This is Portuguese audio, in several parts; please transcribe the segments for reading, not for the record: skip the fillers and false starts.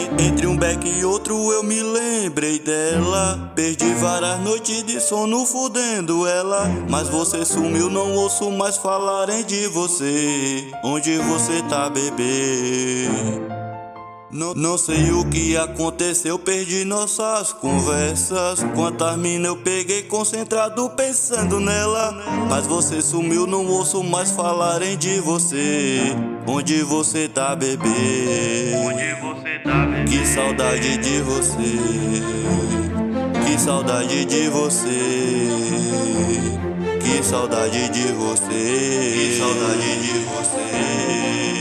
Entre um beck e outro eu me lembrei dela. Perdi várias noites de sono fudendo ela. Mas você sumiu, não ouço mais falarem de você. Onde você tá, bebê? Não sei o que aconteceu, perdi nossas conversas. Quantas minas eu peguei concentrado pensando nela. Mas você sumiu, não ouço mais falarem de você. Onde você tá, bebê? Onde você tá, bebê? Que saudade de você. Que saudade de você. Que saudade de você. Que saudade de você.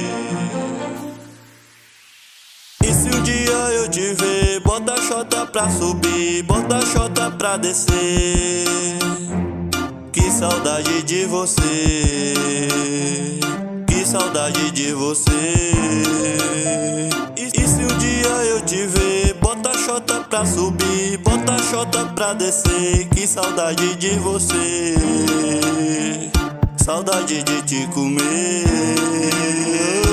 E se um dia eu te ver, bota a xota pra subir, bota a xota pra descer. Que saudade de você. Que saudade de você. E se um dia eu te ver, bota a xota pra subir, bota a xota pra descer. Que saudade de você. Saudade de te comer.